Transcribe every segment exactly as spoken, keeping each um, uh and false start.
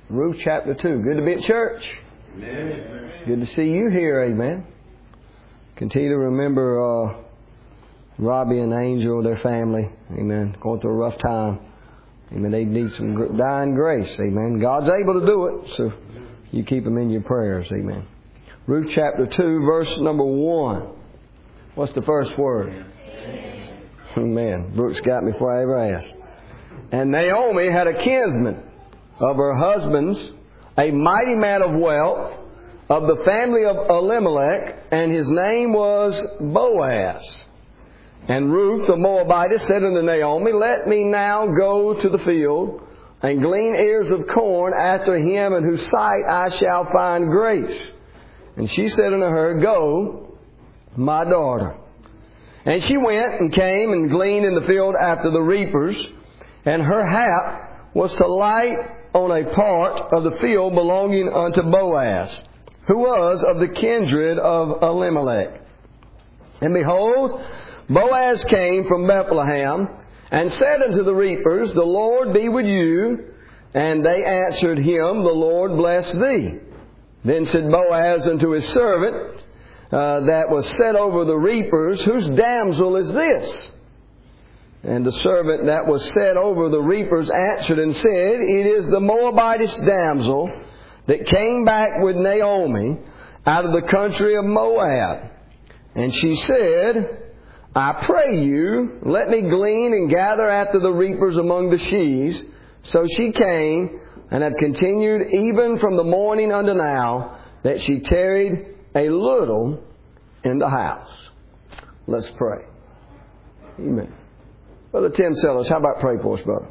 Ruth chapter two. Good to be at church. Amen. Good to see you here. Amen. Continue to remember uh, Robbie and Angel, their family. Amen. Going through a rough time. Amen. They need some dying grace. Amen. God's able to do it. So you keep them in your prayers. Amen. Ruth chapter two, verse number one. What's the first word? Amen. Amen. Brooks got me before I ever asked. And Naomi had a kinsman of her husband's, a mighty man of wealth, of the family of Elimelech, and his name was Boaz. And Ruth the Moabitess said unto Naomi, Let me now go to the field, and glean ears of corn after him in whose sight I shall find grace. And she said unto her, Go, my daughter. And she went and came and gleaned in the field after the reapers, and her hap was to light on a part of the field belonging unto Boaz, who was of the kindred of Elimelech. And behold, Boaz came from Bethlehem, and said unto the reapers, The Lord be with you. And they answered him, The Lord bless thee. Then said Boaz unto his servant uh, that was set over the reapers, Whose damsel is this? And the servant that was set over the reapers answered and said, It is the Moabitess damsel that came back with Naomi out of the country of Moab. And she said, I pray you, let me glean and gather after the reapers among the sheaves. So she came, and had continued even from the morning unto now, that she tarried a little in the house. Let's pray. Amen. Brother Tim Sellers, how about pray for us, brother?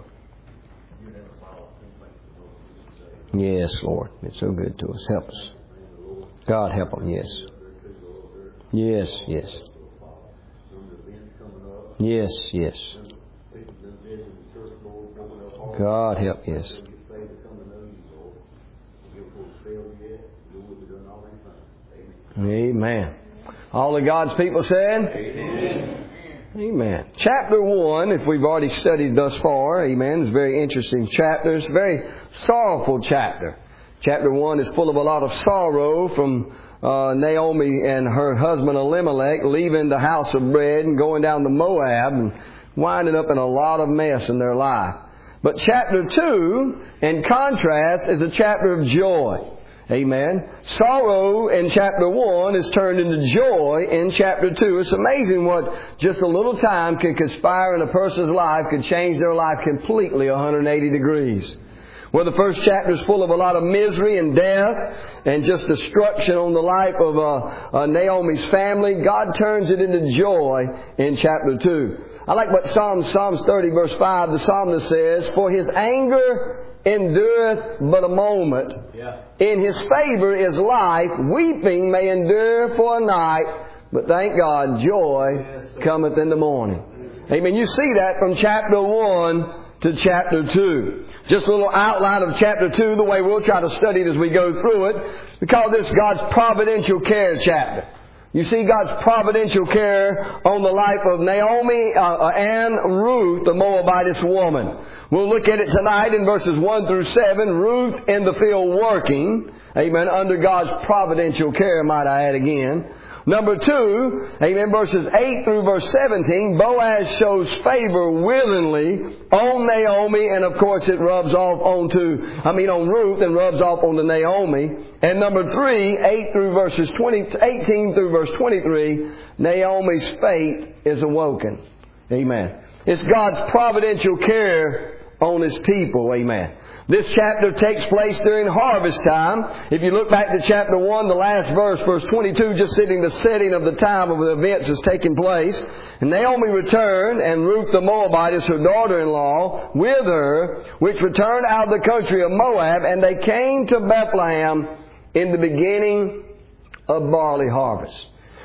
Yes, Lord. It's so good to us. Help us. God help them, yes. Yes, yes. Yes, yes. God help, yes. Amen. All of God's people said? Amen. Amen. Chapter one, if we've already studied thus far, amen, it's a very interesting chapter. It's a very sorrowful chapter. Chapter one is full of a lot of sorrow from uh, Naomi and her husband Elimelech leaving the house of bread and going down to Moab and winding up in a lot of mess in their life. But chapter two, in contrast, is a chapter of joy. Amen. Sorrow in chapter one is turned into joy in chapter two. It's amazing what just a little time can conspire in a person's life, could change their life completely one hundred eighty degrees. Well, the first chapter is full of a lot of misery and death and just destruction on the life of uh, uh, Naomi's family. God turns it into joy in chapter two. I like what Psalms, Psalms thirty verse five, the psalmist says, For his anger endureth but a moment. Yeah. In his favor is life. Weeping may endure for a night, but thank God, joy yes, cometh in the morning. Amen. You see that from chapter one to chapter two. Just a little outline of chapter two, the way we'll try to study it as we go through it. We call this God's providential care chapter. You see God's providential care on the life of Naomi uh, and Ruth, the Moabitess woman. We'll look at it tonight in verses one through seven. Ruth in the field working, amen, under God's providential care, might I add again. Number two, amen, verses eight through verse seventeen, Boaz shows favor willingly on Naomi, and of course it rubs off onto, I mean on Ruth and rubs off onto Naomi. And number three, eight through verses twenty, eighteen through verse twenty-three, Naomi's fate is awoken. Amen. It's God's providential care on His people. Amen. This chapter takes place during harvest time. If you look back to chapter one, the last verse, verse twenty-two, just setting the setting of the time of the events is taking place. And Naomi returned, and Ruth the Moabitess, her daughter-in-law, with her, which returned out of the country of Moab, and they came to Bethlehem in the beginning of barley harvest.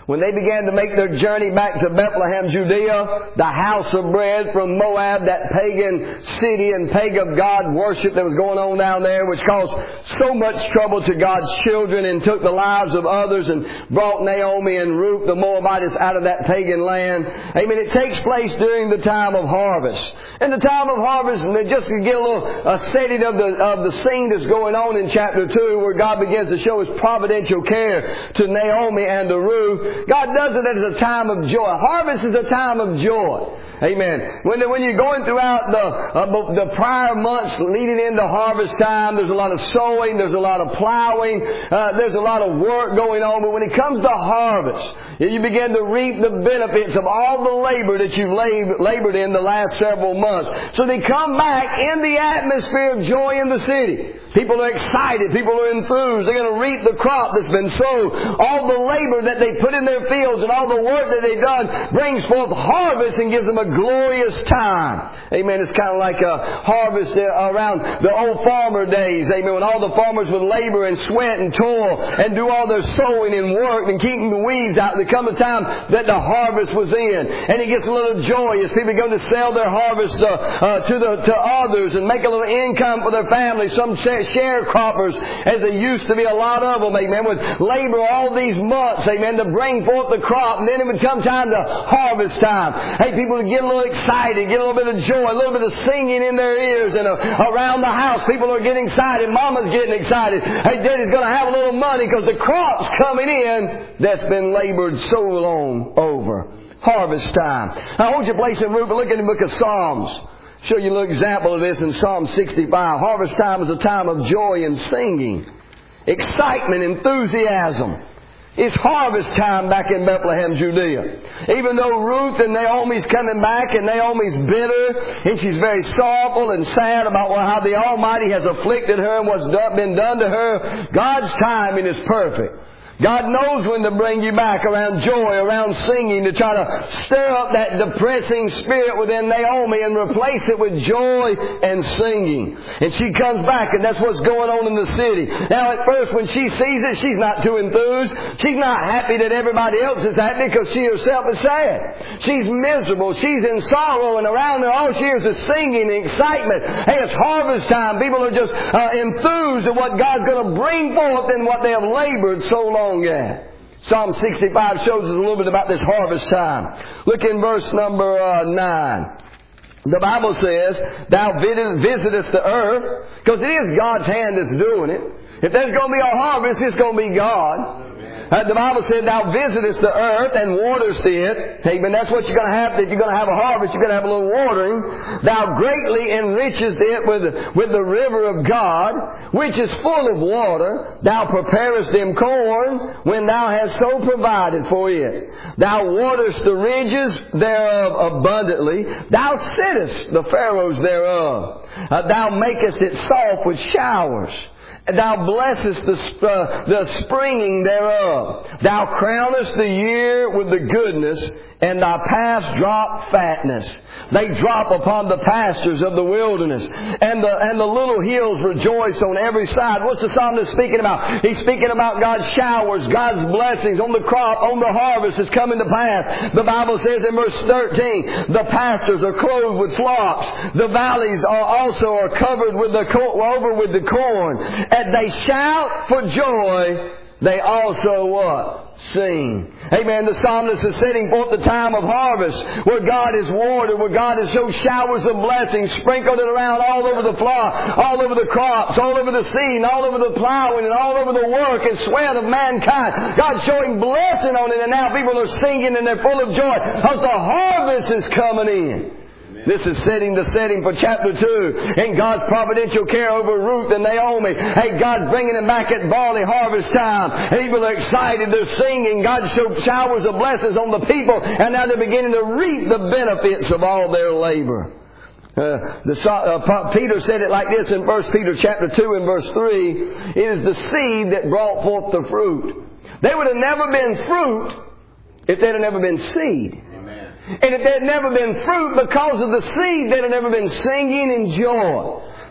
When they began to make their journey back to Bethlehem, Judea, the house of bread from Moab, that pagan city and pagan god worship that was going on down there, which caused so much trouble to God's children and took the lives of others and brought Naomi and Ruth, the Moabites, out of that pagan land. Amen. It takes place during the time of harvest. In the time of harvest, and just to get a little a setting of the of the scene that's going on in chapter two, where God begins to show His providential care to Naomi and to Ruth. God does it as a time of joy. Harvest is a time of joy. Amen. When, when you're going throughout the uh, the prior months leading into harvest time, there's a lot of sowing, there's a lot of plowing, uh, there's a lot of work going on. But when it comes to harvest, you begin to reap the benefits of all the labor that you've lab- labored in the last several months. So they come back in the atmosphere of joy in the city. People are excited. People are enthused. They're going to reap the crop that's been sown. All the labor that they put in their fields and all the work that they've done brings forth harvest and gives them a glorious time. Amen. It's kind of like a harvest around the old farmer days. Amen. When all the farmers would labor and sweat and toil and do all their sowing and work and keeping the weeds out. There comes a time that the harvest was in. And it gets a little joyous. People go to sell their harvest uh, uh, to the to others and make a little income for their family. Some sharecroppers, as there used to be a lot of them, amen, would labor all these months, amen, to bring forth the crop. And then it would come time to harvest time. Hey, people would get a little excited, get a little bit of joy, a little bit of singing in their ears. And uh, around the house, people are getting excited. Mama's getting excited. Hey, Daddy's going to have a little money because the crop's coming in that's been labored so long over. Harvest time. Now, hold your place in Ruth, but look at the book of Psalms. Show you a little example of this in Psalm sixty-five. Harvest time is a time of joy and singing, excitement, enthusiasm. It's harvest time back in Bethlehem, Judea. Even though Ruth and Naomi's coming back, and Naomi's bitter, and she's very sorrowful and sad about how the Almighty has afflicted her and what's been done to her, God's timing is perfect. God knows when to bring you back around joy, around singing, to try to stir up that depressing spirit within Naomi and replace it with joy and singing. And she comes back, and that's what's going on in the city. Now, at first, when she sees it, she's not too enthused. She's not happy that everybody else is happy because she herself is sad. She's miserable. She's in sorrow, and around her, all she hears is singing and excitement. Hey, it's harvest time. People are just uh, enthused at what God's going to bring forth and what they have labored so long. Yeah. Psalm sixty-five shows us a little bit about this harvest time. Look in verse number uh, nine. The Bible says, Thou visitest the earth, because it is God's hand that's doing it. If there's going to be a harvest, it's going to be God. Uh, the Bible said, Thou visitest the earth and waterest it. Amen. That's what you're going to have. If you're going to have a harvest, you're going to have a little watering. Thou greatly enrichest it with, with the river of God, which is full of water. Thou preparest them corn when Thou hast so provided for it. Thou waterest the ridges thereof abundantly. Thou sittest the furrows thereof. Uh, thou makest it soft with showers. Thou blessest the, uh, the springing thereof. Thou crownest the year with the goodness, and thy paths drop fatness. They drop upon the pastures of the wilderness. And the, and the little hills rejoice on every side. What's the psalmist speaking about? He's speaking about God's showers, God's blessings on the crop, on the harvest is coming to pass. The Bible says in verse thirteen, the pastures are clothed with flocks. The valleys are also are covered with the over with the corn. And they shout for joy. They also what? Sing. Amen. The psalmist is setting forth the time of harvest where God is watered, where God has shown showers of blessings, sprinkled it around all over the flock, all over the crops, all over the seed, all over the plowing, and all over the work and sweat of mankind. God's showing blessing on it, and now people are singing and they're full of joy because the harvest is coming in. This is setting the setting for chapter two. And God's providential care over Ruth and Naomi. Hey, God's bringing them back at barley harvest time. People are excited. They're singing. God showed showers of blessings on the people. And now they're beginning to reap the benefits of all their labor. Uh, the, uh, Peter said it like this in First Peter chapter two and verse three. It is the seed that brought forth the fruit. They would have never been fruit if they'd have never been seed. And if there had never been fruit because of the seed, there had never been singing and joy.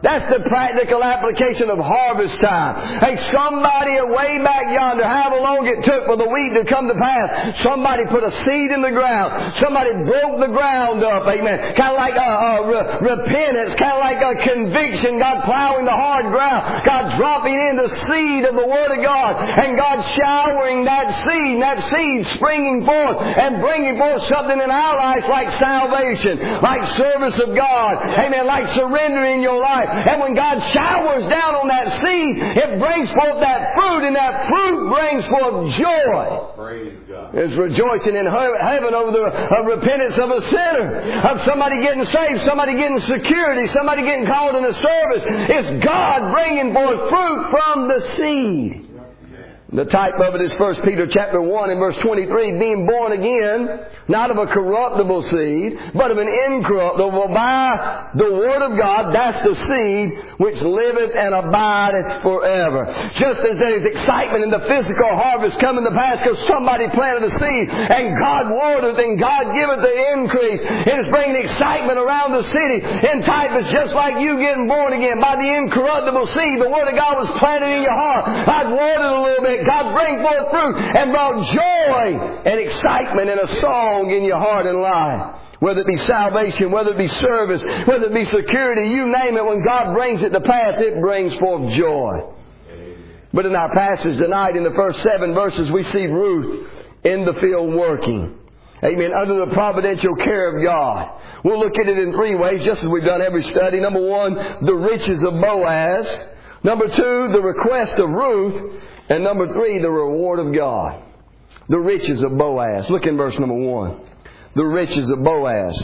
That's the practical application of harvest time. Hey, somebody way back yonder, however long it took for the wheat to come to pass, somebody put a seed in the ground. Somebody broke the ground up. Amen. Kind of like a, a re- repentance, kind of like a conviction. God plowing the hard ground. God dropping in the seed of the Word of God. And God showering that seed, that seed springing forth and bringing forth something in our lives like salvation, like service of God. Amen. Like surrendering your life. And when God showers down on that seed, it brings forth that fruit, and that fruit brings forth joy. Praise God. It's rejoicing in heaven over the uh, repentance of a sinner, of somebody getting saved, somebody getting security, somebody getting called into service. It's God bringing forth fruit from the seed. The type of it is First Peter chapter one and verse twenty-three, being born again, not of a corruptible seed, but of an incorruptible by the Word of God. That's the seed which liveth and abideth forever. Just as there is excitement in the physical harvest coming to pass because somebody planted a seed and God watered and God giveth the increase. It is bringing excitement around the city. In type, it's just like you getting born again by the incorruptible seed. The Word of God was planted in your heart. I'd watered a little bit. God bring forth fruit and brought joy and excitement and a song in your heart and life. Whether it be salvation, whether it be service, whether it be security, you name it, when God brings it to pass, it brings forth joy. But in our passage tonight, in the first seven verses, we see Ruth in the field working. Amen. Under the providential care of God. We'll look at it in three ways, just as we've done every study. Number one, the riches of Boaz. Number two, the request of Ruth. And number three, the reward of God. The riches of Boaz. Look in verse number one. The riches of Boaz.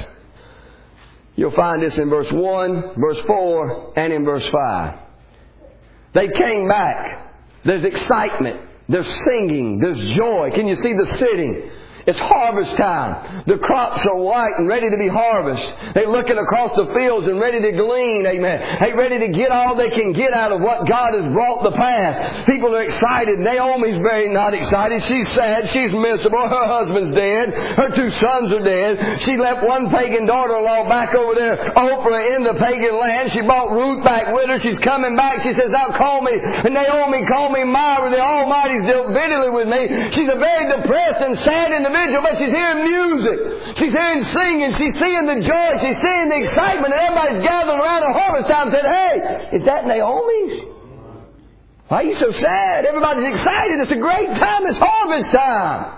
You'll find this in verse one, verse four, and in verse five. They came back. There's excitement. There's singing. There's joy. Can you see the sitting? It's harvest time. The crops are white and ready to be harvested. They're looking across the fields and ready to glean. Amen. They ready to get all they can get out of what God has brought to pass. People are excited. Naomi's very not excited. She's sad. She's miserable. Her husband's dead. Her two sons are dead. She left one pagan daughter-in-law back over there, Oprah, in the pagan land. She brought Ruth back with her. She's coming back. She says, "Now call me." And Naomi, "Call me Myra. The Almighty's dealt bitterly with me." She's a very depressed and sad individual. But she's hearing music. She's hearing singing. She's seeing the joy. She's seeing the excitement. And everybody's gathering around at harvest time and said, "Hey, is that Naomi's? Why are you so sad? Everybody's excited. It's a great time. It's harvest time."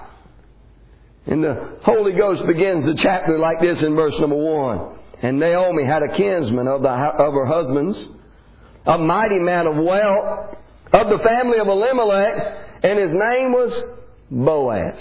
And the Holy Ghost begins the chapter like this in verse number one. And Naomi had a kinsman of, the, of her husband's, a mighty man of wealth, of the family of Elimelech, and his name was Boaz.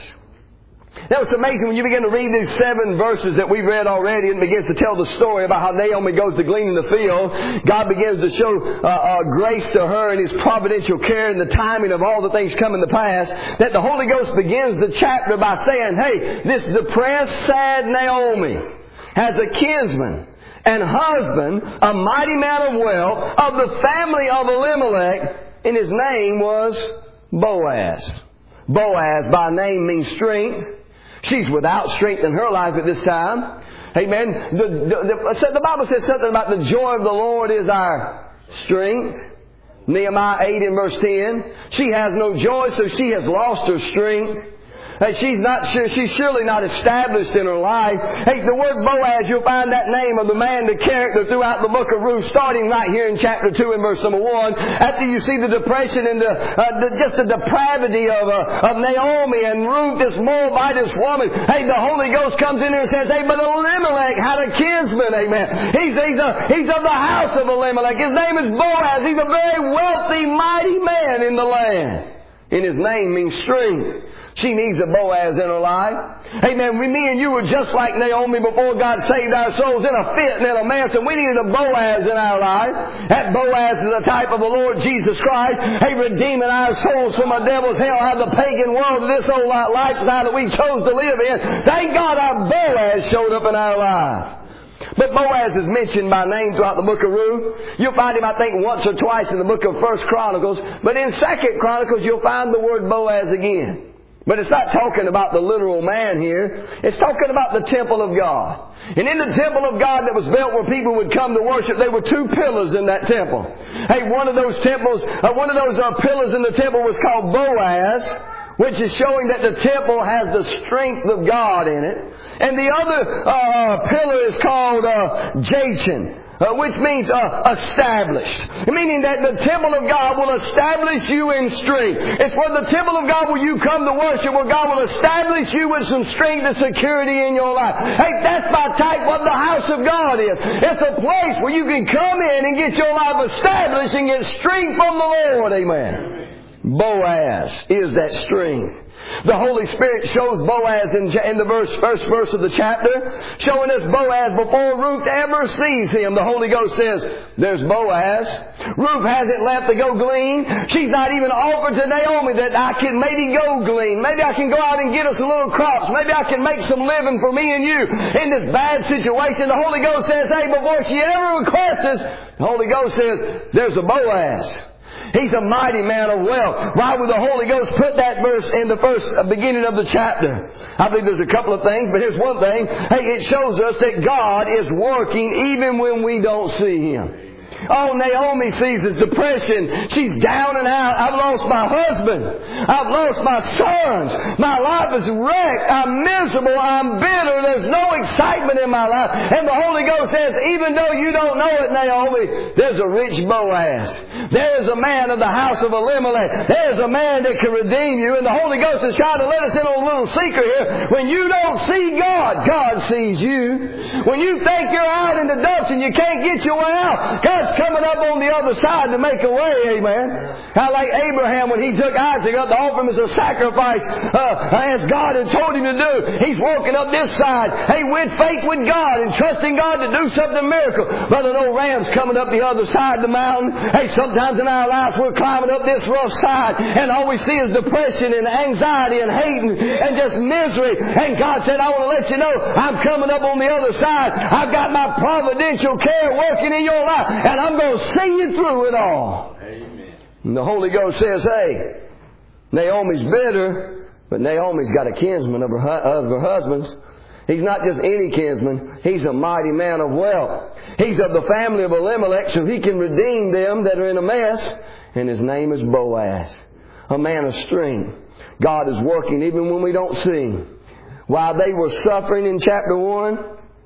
Now it's amazing when you begin to read these seven verses that we've read already, and begins to tell the story about how Naomi goes to glean in the field. God begins to show uh, uh, grace to her and His providential care and the timing of all the things coming to pass. That the Holy Ghost begins the chapter by saying, hey, this depressed, sad Naomi has a kinsman and husband, a mighty man of wealth, of the family of Elimelech, and his name was Boaz. Boaz by name means strength. She's without strength in her life at this time. Amen. The, the, the, the Bible says something about the joy of the Lord is our strength. Nehemiah eight in verse ten. She has no joy, so she has lost her strength. Hey, she's not sure, she's surely not established in her life. Hey, the word Boaz, you'll find that name of the man, the character throughout the book of Ruth, starting right here in chapter two and verse number one. After you see the depression and the, uh, the just the depravity of, uh, of Naomi and Ruth, this Moabitess woman. Hey, the Holy Ghost comes in here and says, hey, but Elimelech had a kinsman, amen. He's, he's, a, he's of the house of Elimelech. His name is Boaz. He's a very wealthy, mighty man in the land. And his name means strength. She needs a Boaz in her life. Amen. We, me and you were just like Naomi before God saved our souls, in a fit and in a mess, and we needed a Boaz in our life. That Boaz is a type of the Lord Jesus Christ. Hey, redeeming our souls from a devil's hell out of the pagan world to this old lifestyle that we chose to live in. Thank God our Boaz showed up in our life. But Boaz is mentioned by name throughout the book of Ruth. You'll find him, I think, once or twice in the book of First Chronicles. But in Second Chronicles, you'll find the word Boaz again. But it's not talking about the literal man here. It's talking about the temple of God. And in the temple of God that was built where people would come to worship, there were two pillars in that temple. Hey, one of those temples, uh, one of those uh, pillars in the temple was called Boaz, which is showing that the temple has the strength of God in it. And the other uh, pillar is called uh, Jachin. Uh, which means uh, established. Meaning that the temple of God will establish you in strength. It's where the temple of God where you come to worship, where God will establish you with some strength and security in your life. Hey, that's my type what the house of God is. It's a place where you can come in and get your life established and get strength from the Lord. Amen. Boaz is that strength. The Holy Spirit shows Boaz in, in the verse, first verse of the chapter, showing us Boaz before Ruth ever sees him. The Holy Ghost says, there's Boaz. Ruth hasn't left to go glean. She's not even offered to Naomi that I can maybe go glean. Maybe I can go out and get us a little crops. Maybe I can make some living for me and you in this bad situation. The Holy Ghost says, hey, before she ever requests this, the Holy Ghost says, there's a Boaz. He's a mighty man of wealth. Why would the Holy Ghost put that verse in the first beginning of the chapter? I think there's a couple of things, but here's one thing. Hey, it shows us that God is working even when we don't see Him. Oh, Naomi sees his depression. She's down and out. I've lost my husband. I've lost my sons. My life is wrecked. I'm miserable. I'm bitter. There's no excitement in my life. And the Holy Ghost says, even though you don't know it, Naomi, there's a rich Boaz. There's a man of the house of Elimelech. There's a man that can redeem you. And the Holy Ghost is trying to let us in on a little secret here. When you don't see God, God sees you. When you think you're out in the dumps and you can't get your way out, God's coming up on the other side to make a way, amen. How like Abraham when he took Isaac up to offer him as a sacrifice, uh, as God had told him to do. He's walking up this side, hey, with faith with God and trusting God to do something miracle. Brother, no ram's coming up the other side of the mountain. Hey, sometimes in our lives we're climbing up this rough side and all we see is depression and anxiety and hating and just misery. And God said, I want to let you know I'm coming up on the other side. I've got my providential care working in your life. And I'm going to see you through it all. Amen. And the Holy Ghost says, hey, Naomi's bitter, but Naomi's got a kinsman of her, of her husband's. He's not just any kinsman. He's a mighty man of wealth. He's of the family of Elimelech, so he can redeem them that are in a mess. And his name is Boaz, a man of strength. God is working even when we don't see Him. While they were suffering in chapter one,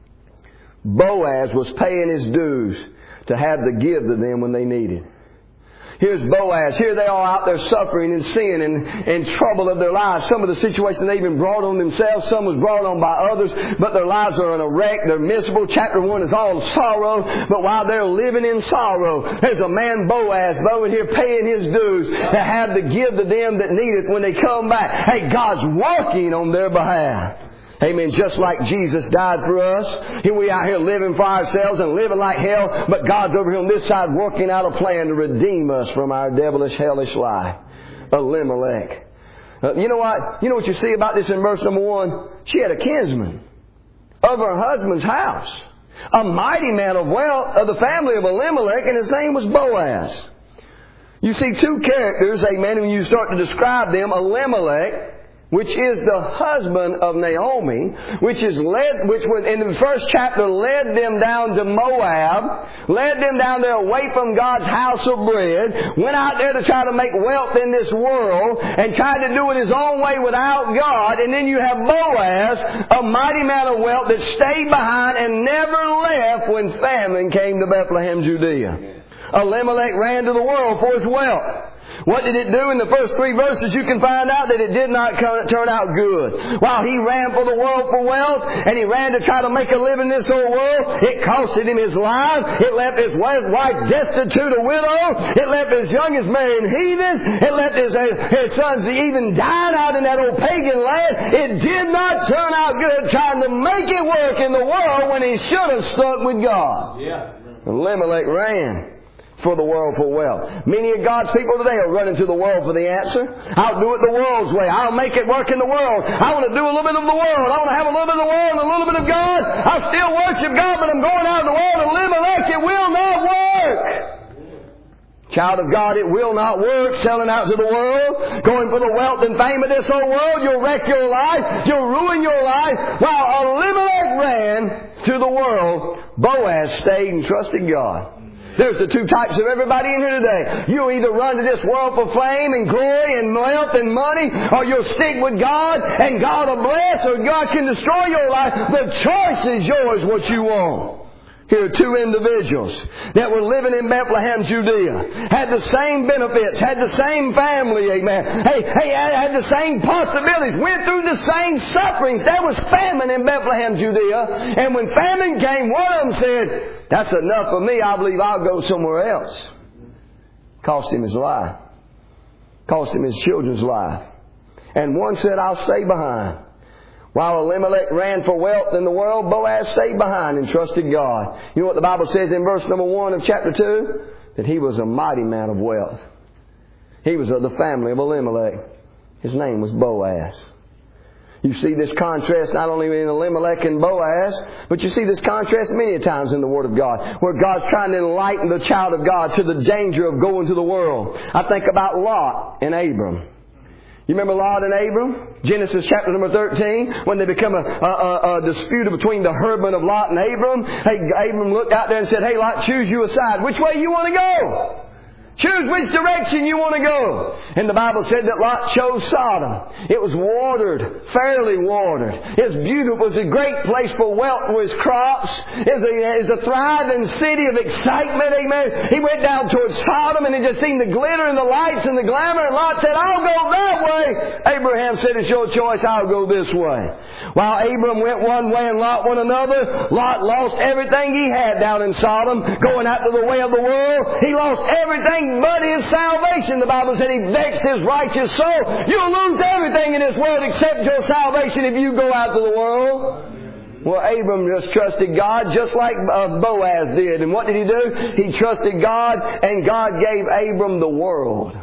Boaz was paying his dues to have to give to them when they needed. Here's Boaz. Here they are out there suffering and sin and, and trouble of their lives. Some of the situations they even brought on themselves. Some was brought on by others. But their lives are in a wreck. They're miserable. Chapter one is all sorrow. But while they're living in sorrow, there's a man Boaz over here paying his dues to have to give to them that need it when they come back. Hey, God's working on their behalf. Amen. Just like Jesus died for us. Here we out here living for ourselves and living like hell. But God's over here on this side working out a plan to redeem us from our devilish, hellish life. Elimelech. Uh, you know what? You know what you see about this in verse number one? She had a kinsman of her husband's house. A mighty man of wealth of the family of Elimelech, and his name was Boaz. You see two characters, amen, when you start to describe them. Elimelech, which is the husband of Naomi, which is led, which was in the first chapter led them down to Moab, led them down there away from God's house of bread, went out there to try to make wealth in this world, and tried to do it his own way without God. And then you have Boaz, a mighty man of wealth that stayed behind and never left when famine came to Bethlehem, Judea. Elimelech ran to the world for his wealth. What did it do? In the first three verses you can find out that it did not turn out good. While he ran for the world for wealth, and he ran to try to make a living in this old world, it costed him his life. It left his wife destitute, a widow. It left his youngest marrying heathens. It left his, his sons even dying out in that old pagan land. It did not turn out good trying to make it work in the world when he should have stuck with God. Yeah. Elimelech ran for the world for wealth. Many of God's people today are running to the world for the answer. I'll do it the world's way. I'll make it work in the world. I want to do a little bit of the world. I want to have a little bit of the world and a little bit of God. I'll still worship God, but I'm going out in the world and live like it will not work. Child of God, it will not work selling out to the world, going for the wealth and fame of this whole world. You'll wreck your life. You'll ruin your life. While Elimelech ran to the world, Boaz stayed and trusted God. There's the two types of everybody in here today. You'll either run to this world for fame and glory and wealth and money, or you'll stick with God and God will bless, or God can destroy your life. The choice is yours what you want. Here are two individuals that were living in Bethlehem, Judea. Had the same benefits. Had the same family, amen. Hey, hey, had the same possibilities. Went through the same sufferings. There was famine in Bethlehem, Judea. And when famine came, one of them said, that's enough for me. I believe I'll go somewhere else. Cost him his life. Cost him his children's life. And one said, I'll stay behind. While Elimelech ran for wealth in the world, Boaz stayed behind and trusted God. You know what the Bible says in verse number one of chapter two? That he was a mighty man of wealth. He was of the family of Elimelech. His name was Boaz. You see this contrast not only in Elimelech and Boaz, but you see this contrast many times in the Word of God, where God's trying to enlighten the child of God to the danger of going to the world. I think about Lot and Abram. You remember Lot and Abram? Genesis chapter number thirteen, when they become a, a, a dispute between the herdmen of Lot and Abram. Hey, Abram looked out there and said, hey, Lot, choose you a side. Which way you want to go? Choose which direction you want to go. And the Bible said that Lot chose Sodom. It was watered, fairly watered. It's beautiful. It was a great place for wealth with crops. It was a, it was a thriving city of excitement. Amen. He went down towards Sodom and he just seen the glitter and the lights and the glamour. And Lot said, I'll go that way. Abraham said, it's your choice. I'll go this way. While Abram went one way and Lot went another, Lot lost everything he had down in Sodom, going after the way of the world. He lost everything but his salvation. The Bible said he vexed his righteous soul. You'll lose everything in this world except your salvation if you go out to the world. Well, Abram just trusted God just like uh, Boaz did. And what did he do? He trusted God, and God gave Abram the world.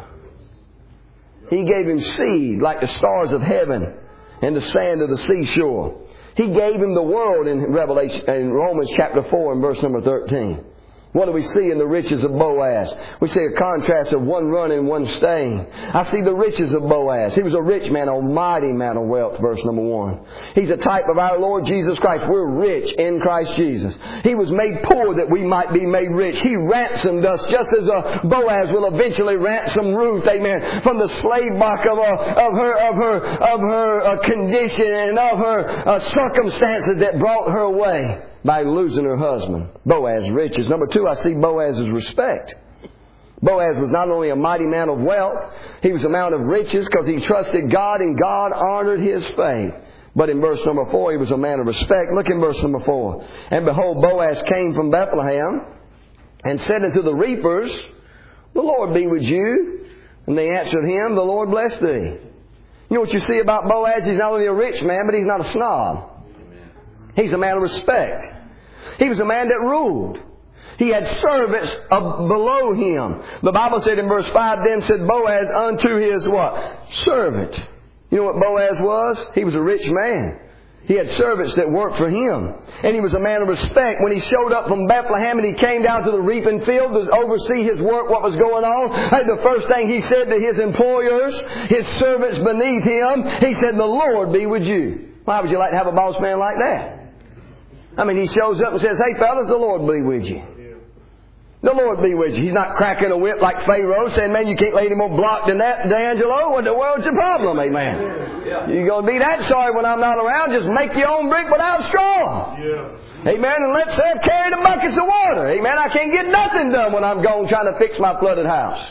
He gave him seed like the stars of heaven and the sand of the seashore. He gave him the world in Revelation, in Romans chapter four and verse number thirteen. What do we see in the riches of Boaz? We see a contrast of one running and one staying. I see the riches of Boaz. He was a rich man, a mighty man of wealth, verse number one. He's a type of our Lord Jesus Christ. We're rich in Christ Jesus. He was made poor that we might be made rich. He ransomed us just as a Boaz will eventually ransom Ruth, amen, from the slave mark of, uh, of her, of her, of her uh, condition and of her uh, circumstances that brought her away by losing her husband. Boaz's riches. Number two, I see Boaz's respect. Boaz was not only a mighty man of wealth, he was a man of riches because he trusted God and God honored his faith. But in verse number four, he was a man of respect. Look in verse number four. And behold, Boaz came from Bethlehem and said unto the reapers, the Lord be with you. And they answered him, the Lord bless thee. You know what you see about Boaz? He's not only a rich man, but he's not a snob. He's a man of respect. He was a man that ruled. He had servants below him. The Bible said in verse five, then said Boaz unto his what? Servant. You know what Boaz was? He was a rich man. He had servants that worked for him. And he was a man of respect. When he showed up from Bethlehem and he came down to the reaping field to oversee his work, what was going on, and the first thing he said to his employers, his servants beneath him, he said, the Lord be with you. Why would you like to have a boss man like that? I mean, he shows up and says, hey fellas, the Lord be with you. The Lord be with you. He's not cracking a whip like Pharaoh saying, man, you can't lay any more block than that, D'Angelo. What in the world's your problem, amen? You're going to be that sorry when I'm not around. Just make your own brick without straw. Yeah. Amen. And let Seth carry the buckets of water. Amen. I can't get nothing done when I'm gone trying to fix my flooded house.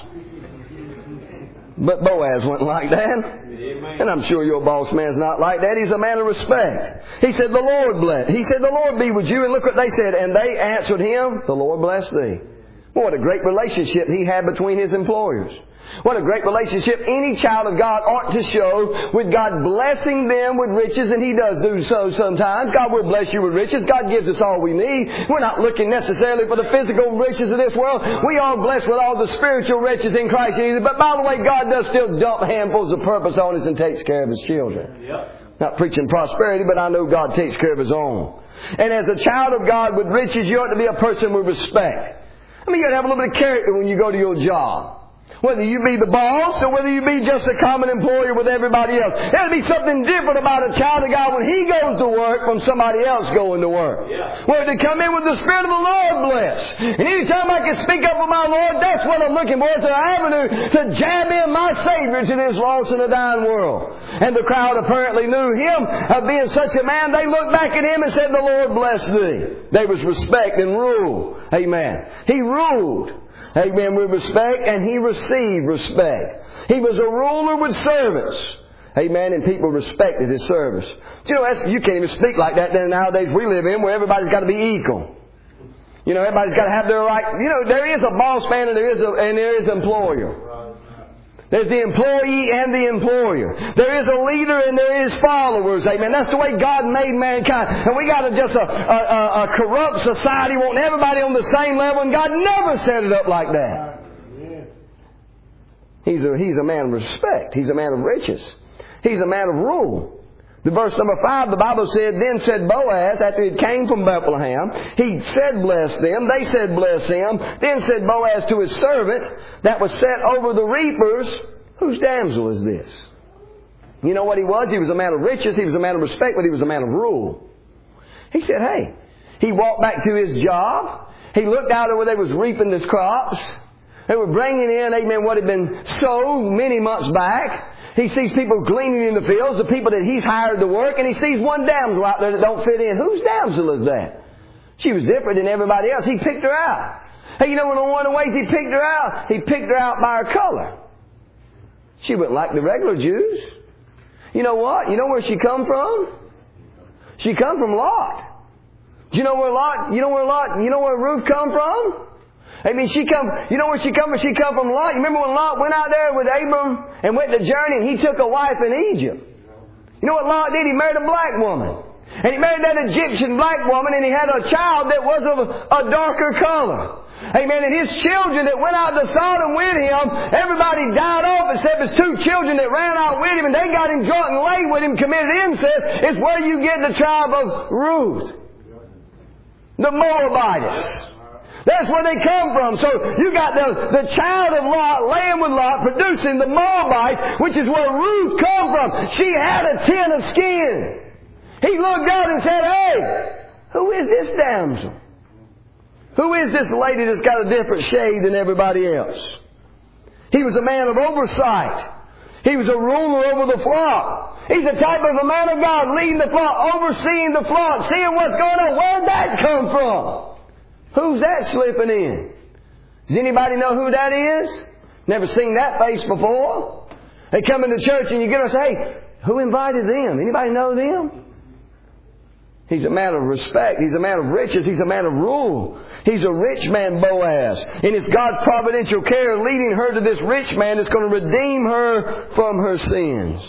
But Boaz wasn't like that. Amen. And I'm sure your boss man's not like that. He's a man of respect. He said, the Lord bless. He said, the Lord be with you. And look what they said. And they answered him, the Lord bless thee. What a great relationship he had between his employers. What a great relationship any child of God ought to show with God blessing them with riches, and He does do so sometimes. God will bless you with riches. God gives us all we need. We're not looking necessarily for the physical riches of this world. We are blessed with all the spiritual riches in Christ Jesus. But by the way, God does still dump handfuls of purpose on us and takes care of His children. Yep. Not preaching prosperity, but I know God takes care of His own. And as a child of God with riches, you ought to be a person with respect. I mean, you got to have a little bit of character when you go to your job. Whether you be the boss or whether you be just a common employer with everybody else. There'll be something different about a child of God when he goes to work from somebody else going to work. Yeah. Where they come in with the Spirit of the Lord bless. And anytime I can speak up for my Lord, that's what I'm looking for. It's an avenue to jab in my Savior to this lost and a dying world. And the crowd apparently knew him of being such a man. They looked back at him and said, the Lord bless thee. There was respect and rule. Amen. He ruled. Amen, with respect, and he received respect. He was a ruler with servants. Amen, and people respected his service. You know, that's, you can't even speak like that in nowadays we live in, where everybody's got to be equal. You know, everybody's got to have their right. You know, there is a boss man and there is a, and there is an employer. There's the employee and the employer. There is a leader and there is followers. Amen. That's the way God made mankind. And we got a, just a, a, a corrupt society wanting everybody on the same level, and God never set it up like that. He's a, he's a man of respect. He's a man of riches. He's a man of rule. The verse number five, the Bible said, then said Boaz, after he came from Bethlehem, he said, bless them. They said, bless him. Then said Boaz to his servant that was set over the reapers, whose damsel is this? You know what he was? He was a man of riches. He was a man of respect, but he was a man of rule. He said, hey. He walked back to his job. He looked out where they was reaping his crops. They were bringing in, amen, what had been sown many months back. He sees people gleaning in the fields, the people that he's hired to work, and he sees one damsel out there that don't fit in. Whose damsel is that? She was different than everybody else. He picked her out. Hey, you know one of the ways he picked her out? He picked her out by her color. She wasn't like the regular Jews. You know what? You know where she come from? She come from Lot. Do you know where Lot, you know where Lot, you know where Ruth come from? I mean, she come, you know where she come from? She come from Lot. You remember when Lot went out there with Abram and went to journey and he took a wife in Egypt? You know what Lot did? He married a black woman. And he married that Egyptian black woman and he had a child that was of a darker color. Amen. And his children that went out to Sodom with him, everybody died off except his two children that ran out with him, and they got him drunk and lay with him, committed incest. It's where you get the tribe of Ruth. The Moabites. That's where they come from. So you got the, the child of Lot laying with Lot, producing the Moabites, which is where Ruth come from. She had a tin of skin. He looked out and said, hey, who is this damsel? Who is this lady that's got a different shade than everybody else? He was a man of oversight. He was a ruler over the flock. He's the type of a man of God, leading the flock, overseeing the flock, seeing what's going on. Where'd that come from? Who's that slipping in? Does anybody know who that is? Never seen that face before. They come into church and you get them and say, hey, who invited them? Anybody know them? He's a man of respect. He's a man of riches. He's a man of rule. He's a rich man, Boaz. And it's God's providential care leading her to this rich man that's going to redeem her from her sins.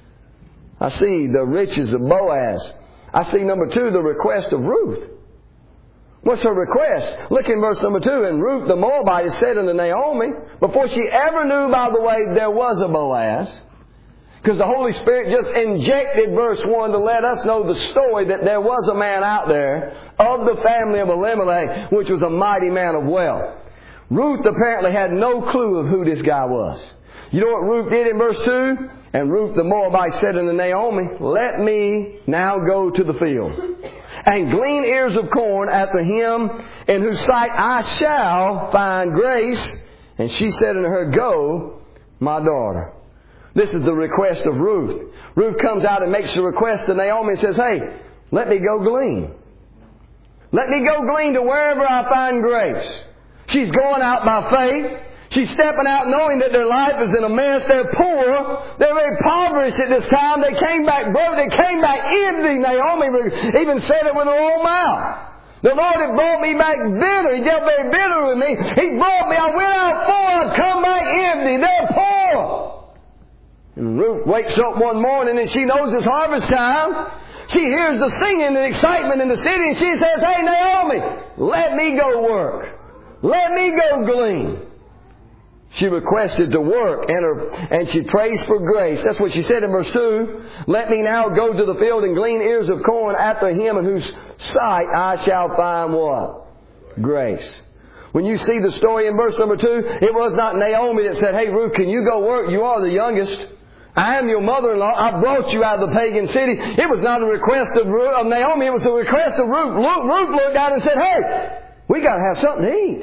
I see the riches of Boaz. I see, number two, the request of Ruth. What's her request? Look in verse number two. And Ruth the Moabite said unto Naomi, before she ever knew, by the way, there was a Boaz, because the Holy Spirit just injected verse one to let us know the story that there was a man out there of the family of Elimelech, which was a mighty man of wealth. Ruth apparently had no clue of who this guy was. You know what Ruth did in verse two? And Ruth the Moabite said unto Naomi, let me now go to the field and glean ears of corn after him in whose sight I shall find grace. And she said unto her, go, my daughter. This is the request of Ruth. Ruth comes out and makes the request to Naomi and says, hey, let me go glean. Let me go glean to wherever I find grace. She's going out by faith. She's stepping out knowing that their life is in a mess. They're poor. They're very impoverished at this time. They came back broke. They came back empty. Naomi even said it with her own mouth. The Lord had brought me back bitter. He dealt very bitter with me. He brought me. I went out poor. I've come back empty. They're poor. And Ruth wakes up one morning and she knows it's harvest time. She hears the singing and excitement in the city and she says, hey, Naomi, let me go work. Let me go glean. She requested to work and, her, and she prays for grace. That's what she said in verse two. Let me now go to the field and glean ears of corn after him in whose sight I shall find what? Grace. When you see the story in verse number two, it was not Naomi that said, hey, Ruth, can you go work? You are the youngest. I am your mother-in-law. I brought you out of the pagan city. It was not a request of, Ruth, of Naomi. It was a request of Ruth. Ruth looked down and said, hey, we got to have something to eat.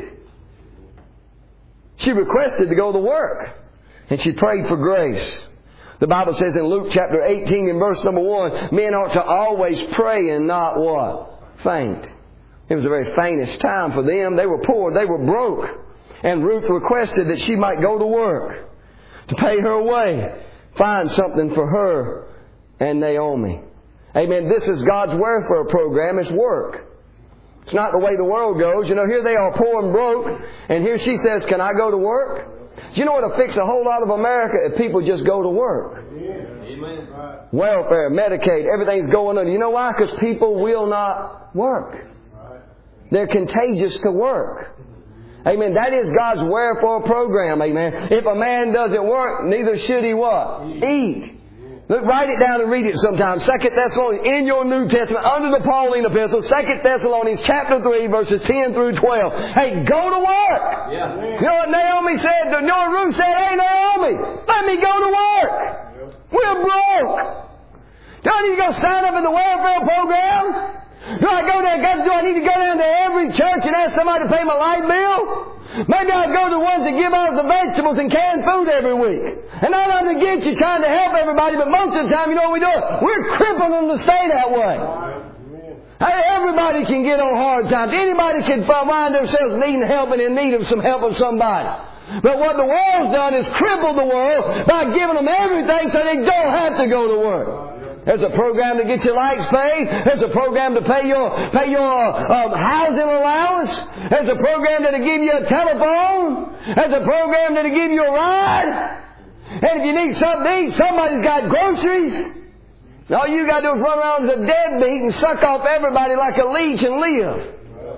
She requested to go to work. And she prayed for grace. The Bible says in Luke chapter eighteen and verse number one, men ought to always pray and not what? Faint. It was the very faintest time for them. They were poor. They were broke. And Ruth requested that she might go to work to pay her way. Find something for her and Naomi. Amen. This is God's welfare program. It's work. It's not the way the world goes. You know, here they are poor and broke. And here she says, can I go to work? Do you know what will fix a whole lot of America if people just go to work? Amen. Welfare, Medicaid, everything's going on. You know why? Because people will not work. They're contagious to work. Amen. That is God's welfare program. Amen. If a man doesn't work, neither should he what? Eat. Look, write it down and read it sometime. Second Thessalonians, in your New Testament, under the Pauline epistle, Second Thessalonians chapter three, verses ten through twelve. Hey, go to work. Yeah. You know what Naomi said? You know what Ruth said? Hey, Naomi, let me go to work. We're broke. Don't you go sign up in the welfare program? Do I go there? Do I need to go down to every church and ask somebody to pay my light bill? Maybe I'll go to the ones that give out the vegetables and canned food every week. And not only get you trying to help everybody, but most of the time, you know what we do? We're crippling them to stay that way. Hey, everybody can get on hard times. Anybody can find themselves needing help and in need of some help of somebody. But what the world's done is crippled the world by giving them everything so they don't have to go to work. There's a program to get your lights paid. There's a program to pay your pay your uh, housing allowance. There's a program that'll give you a telephone. There's a program that'll give you a ride. And if you need something to eat, somebody's got groceries. All you got to do is run around as a deadbeat and suck off everybody like a leech and live.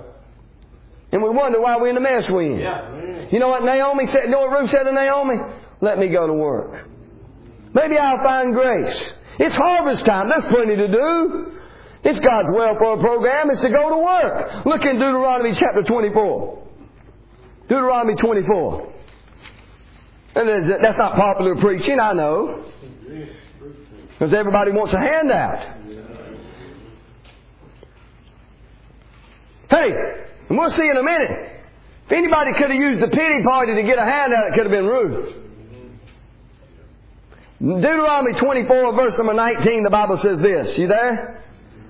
And we wonder why we're in the mess we're in. Yeah. You know what Naomi said? You know what Ruth said to Naomi? Let me go to work. Maybe I'll find grace. It's harvest time. There's plenty to do. It's God's welfare program. It's to go to work. Look in Deuteronomy chapter twenty-four. Deuteronomy twenty-four. And that's not popular preaching, I know. Because everybody wants a handout. Hey, and we'll see in a minute. If anybody could have used the pity party to get a handout, it could have been Ruth. Deuteronomy twenty-four, verse number nineteen, the Bible says this. You there?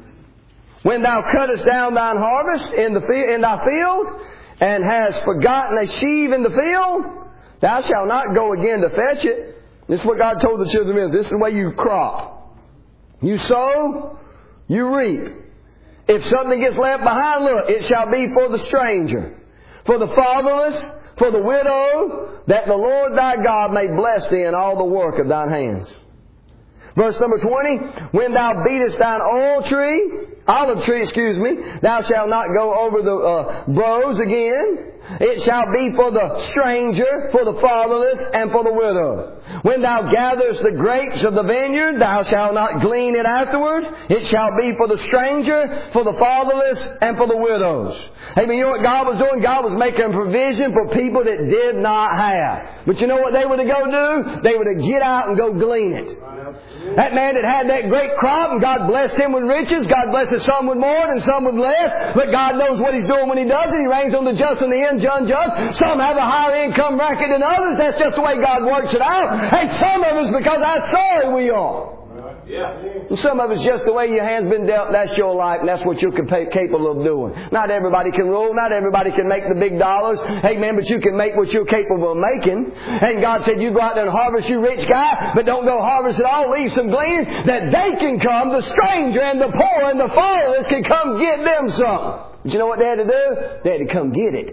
When thou cuttest down thine harvest in the field, in thy field, and hast forgotten a sheave in the field, thou shalt not go again to fetch it. This is what God told the children of Israel. This is the way you crop. You sow, you reap. If something gets left behind, look, it shall be for the stranger, for the fatherless, for the widow, that the Lord thy God may bless thee in all the work of thine hands. Verse number twenty, when thou beatest thine oil tree, olive tree, excuse me, thou shalt not go over the uh, brose again. It shall be for the stranger, for the fatherless, and for the widow. When thou gatherest the grapes of the vineyard, thou shalt not glean it afterward. It shall be for the stranger, for the fatherless, and for the widows. Hey, you know what God was doing? God was making provision for people that did not have. But you know what they were to go do? They were to get out and go glean it. That man that had that great crop, and God blessed him with riches. God blesses some with more and some with less. But God knows what He's doing when He does it. He reigns on the just and the unjust. Some have a higher income bracket than others. That's just the way God works it out. Hey, some of us, because how sorry we are. Yeah. And some of it's just the way your hand's been dealt. That's your life, and that's what you're capable of doing. Not everybody can rule. Not everybody can make the big dollars. Amen. But you can make what you're capable of making. And God said, you go out there and harvest, you rich guy, but don't go harvest it all. Leave some gleaning that they can come, the stranger and the poor and the fatherless can come get them some. But you know what they had to do? They had to come get it.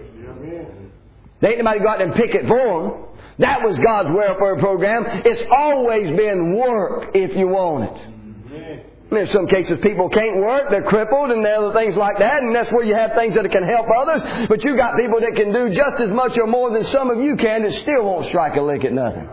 They ain't nobody go out there and pick it for them. That was God's welfare program. It's always been work if you want it. And in some cases people can't work, they're crippled and other things like that, and that's where you have things that can help others. But you got people that can do just as much or more than some of you can that still won't strike a lick at nothing.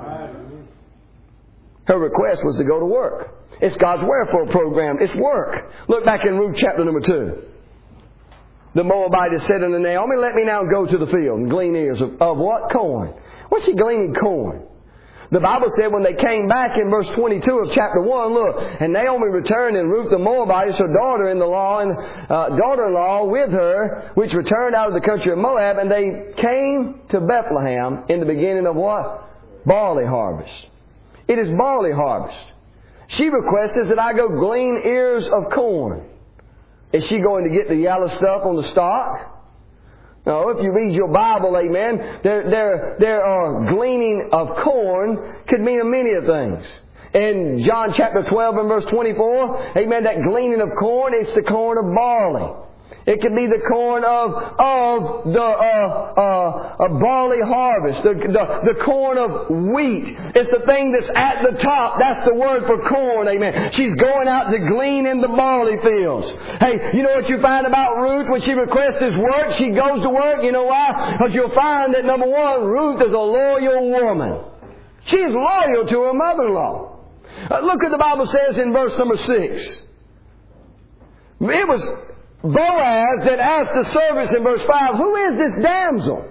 Her request was to go to work. It's God's welfare program. It's work. Look back in Ruth chapter number two. The Moabitess said unto Naomi, let me now go to the field and glean ears of, of what? Corn. What's she gleaning corn? The Bible said when they came back in verse twenty-two of chapter one, look, and Naomi returned, and Ruth the Moabitess, her daughter-in-law and uh, daughter-in-law with her, which returned out of the country of Moab, and they came to Bethlehem in the beginning of what? Barley harvest. It is barley harvest. She requested that I go glean ears of corn. Is she going to get the yellow stuff on the stalk? No, if you read your Bible, amen, there, there, there are gleaning of corn could mean many of things. In John chapter twelve and verse twenty-four, amen, that gleaning of corn, it's the corn of barley. It could be the corn of of the uh, uh, uh, barley harvest, the, the the corn of wheat. It's the thing that's at the top. That's the word for corn. Amen. She's going out to glean in the barley fields. Hey, you know what you find about Ruth when she requests this work? She goes to work. You know why? Because you'll find that number one, Ruth is a loyal woman. She is loyal to her mother-in-law. Uh, look what the Bible says in verse number six. It was Boaz that asked the servants in verse five, who is this damsel?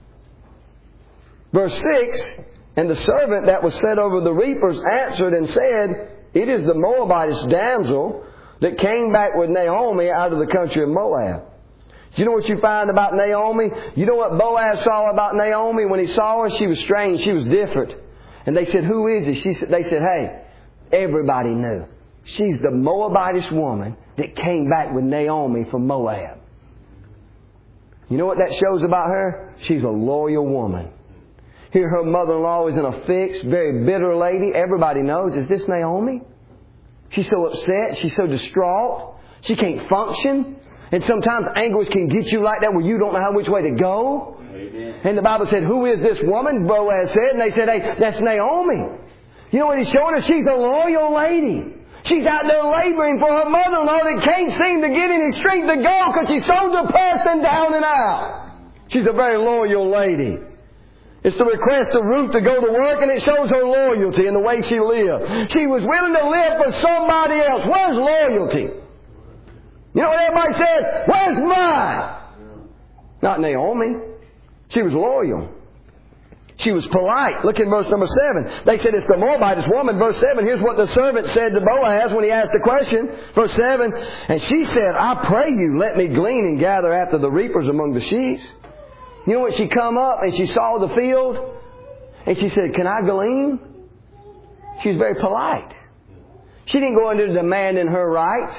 Verse six, and the servant that was set over the reapers answered and said, it is the Moabitess damsel that came back with Naomi out of the country of Moab. Do you know what you find about Naomi? You know what Boaz saw about Naomi when he saw her? She was strange. She was different. And they said, who is it? She said, they said, hey, everybody knew. She's the Moabitess woman that came back with Naomi from Moab. You know what that shows about her? She's a loyal woman. Here her mother-in-law is in a fix, very bitter lady. Everybody knows, is this Naomi? She's so upset. She's so distraught. She can't function. And sometimes anguish can get you like that where you don't know how which way to go. Amen. And the Bible said, who is this woman? Boaz said. And they said, hey, that's Naomi. You know what he's showing her? She's a loyal lady. She's out there laboring for her mother-in-law that can't seem to get any strength to go because she's so depressed and down and out. She's a very loyal lady. It's the request of Ruth to go to work, and it shows her loyalty in the way she lived. She was willing to live for somebody else. Where's loyalty? You know what everybody says? Where's mine? Not Naomi. She was loyal. She was polite. Look in verse number seven. They said it's the Moabitess woman. Verse seven, here's what the servant said to Boaz when he asked the question. Verse seven, and she said, I pray you, let me glean and gather after the reapers among the sheaves. You know what? She come up and she saw the field and she said, can I glean? She was very polite. She didn't go into demanding her rights.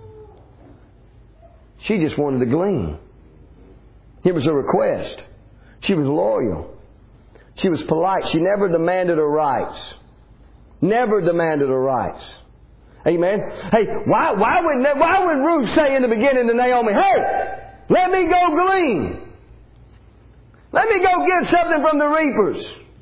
She just wanted to glean. It was a request. She was loyal. She was polite. She never demanded her rights. Never demanded her rights. Amen. Hey, why, why would, why would Ruth say in the beginning to Naomi, hey, let me go glean. Let me go get something from the reapers.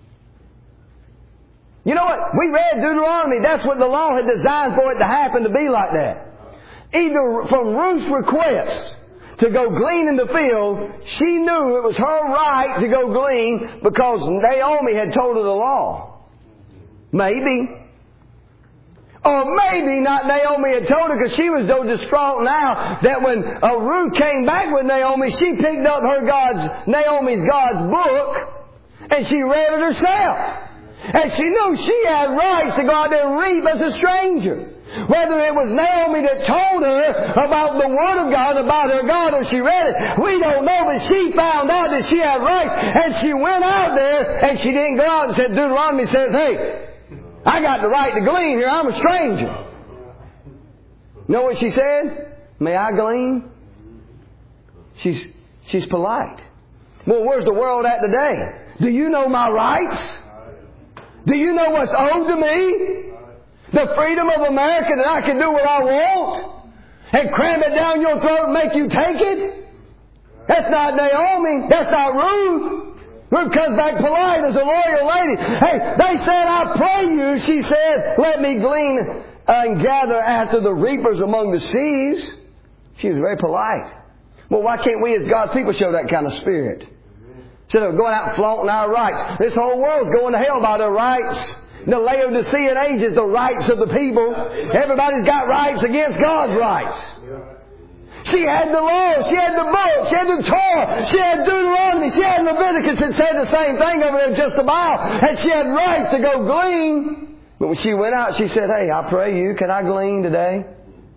You know what? We read Deuteronomy. That's what the law had designed for it to happen to be like that. Either from Ruth's request to go glean in the field, she knew it was her right to go glean because Naomi had told her the law. Maybe. Or maybe not Naomi had told her because she was so distraught now that when uh, Ruth came back with Naomi, she picked up her God's, Naomi's God's book and she read it herself. And she knew she had rights to go out there and reap as a stranger. Whether it was Naomi that told her about the Word of God, about her God, or she read it, we don't know, but she found out that she had rights, and she went out there, and she didn't go out and said, Deuteronomy says, hey, I got the right to glean here, I'm a stranger. You know what she said? May I glean? She's, she's polite. Well, where's the world at today? Do you know my rights? Do you know what's owed to me? The freedom of America that I can do what I want and cram it down your throat and make you take it? That's not Naomi. That's not Ruth. Ruth comes back polite as a loyal lady. Hey, they said, I pray you. She said, let me glean and gather after the reapers among the sheaves. She was very polite. Well, why can't we as God's people show that kind of spirit? Instead of going out and flaunting our rights. This whole world's going to hell by their rights. The Laodicean age is the rights of the people. Everybody's got rights against God's rights. She had the law, she had the book, she had the Torah, she had Deuteronomy, she had Leviticus that said the same thing over there just about. And she had rights to go glean. But when she went out, she said, hey, I pray you, can I glean today?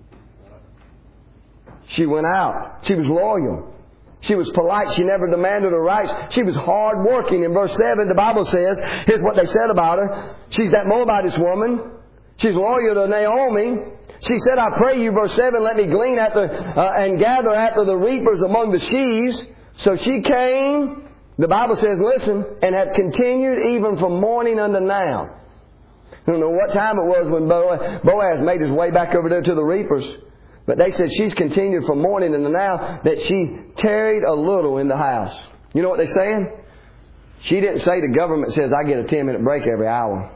She went out. She was loyal. She was polite. She never demanded her rights. She was hard working. In verse seven, the Bible says, here's what they said about her. She's that Moabitess woman. She's loyal to Naomi. She said, I pray you, verse seven, let me glean after, uh, and gather after the reapers among the sheaves. So she came, the Bible says, listen, and had continued even from morning unto now. I don't know what time it was when Boaz made his way back over there to the reapers. But they said she's continued from morning unto now, that she tarried a little in the house. You know what they're saying? She didn't say the government says I get a ten minute break every hour.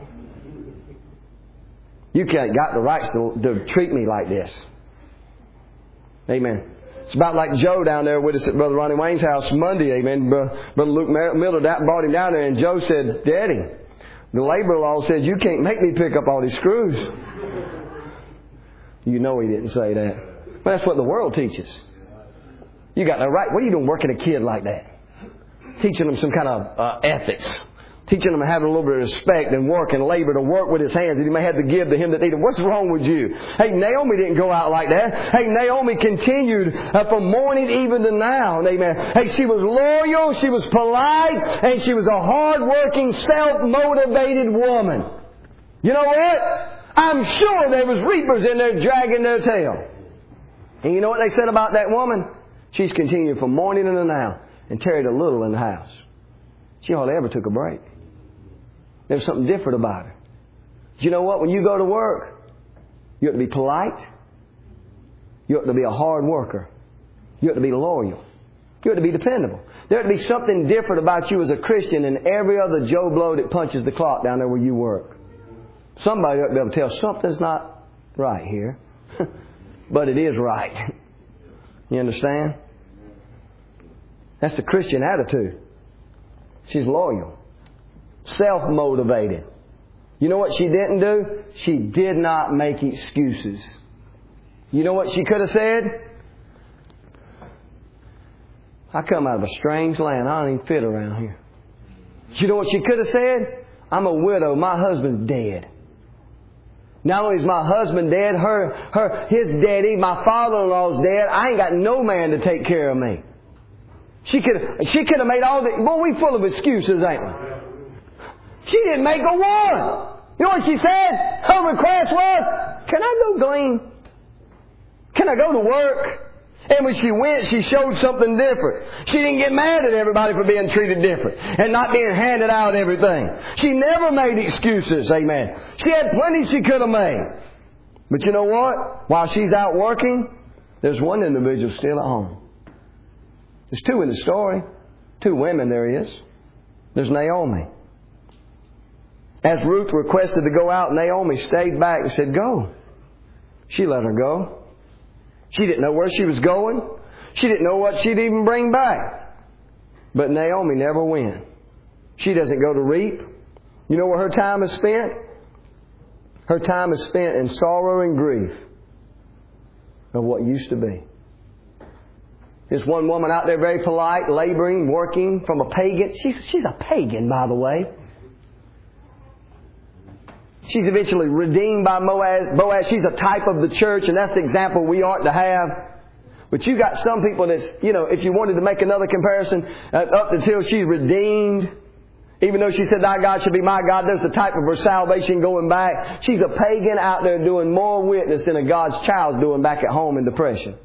You can't got the rights to, to treat me like this. Amen. It's about like Joe down there with us at Brother Ronnie Wayne's house Monday. Amen. Brother Luke Miller brought him down there, and Joe said, Daddy, the labor law says you can't make me pick up all these screws. You know he didn't say that. But that's what the world teaches. You got no right. What are you doing working a kid like that? Teaching them some kind of uh, ethics. Teaching them to have a little bit of respect and work and labor to work with his hands that he may have to give to him that needed. What's wrong with you? Hey, Naomi didn't go out like that. Hey, Naomi continued uh, from morning even to now. Amen. Hey, she was loyal, she was polite, and she was a hard-working, self-motivated woman. You know what? I'm sure there was reapers in there dragging their tail. And you know what they said about that woman? She's continued from morning until now and tarried a little in the house. She hardly ever took a break. There's something different about her. You know what? When you go to work, you ought to be polite. You ought to be a hard worker. You ought to be loyal. You ought to be dependable. There ought to be something different about you as a Christian than every other Joe Blow that punches the clock down there where you work. Somebody ought to be able to tell something's not right here. But it is right. You understand? That's the Christian attitude. She's loyal. Self-motivated. You know what she didn't do? She did not make excuses. You know what she could have said? I come out of a strange land. I don't even fit around here. You know what she could have said? I'm a widow. My husband's dead. Not only is my husband dead, her, her, his daddy, my father-in-law's dead. I ain't got no man to take care of me. She could have, she could have made all the... Boy, we full of excuses, ain't we? She didn't make a one. You know what she said? Her request was, can I go glean? Can I go to work? And when she went, she showed something different. She didn't get mad at everybody for being treated different and not being handed out everything. She never made excuses, amen. She had plenty she could have made. But you know what? While she's out working, there's one individual still at home. There's two in the story. Two women there is. There's Naomi. As Ruth requested to go out, Naomi stayed back and said, go. She let her go. She didn't know where she was going. She didn't know what she'd even bring back. But Naomi never went. She doesn't go to reap. You know where her time is spent? Her time is spent in sorrow and grief of what used to be. There's one woman out there very polite, laboring, working from a pagan. She's, she's a pagan, by the way. She's eventually redeemed by Boaz. Boaz, she's a type of the church, and that's the example we ought to have. But you got some people that's, you know, if you wanted to make another comparison, uh, up until she's redeemed, even though she said, thy God should be my God, there's the type of her salvation going back. She's a pagan out there doing more witness than a God's child doing back at home in depression.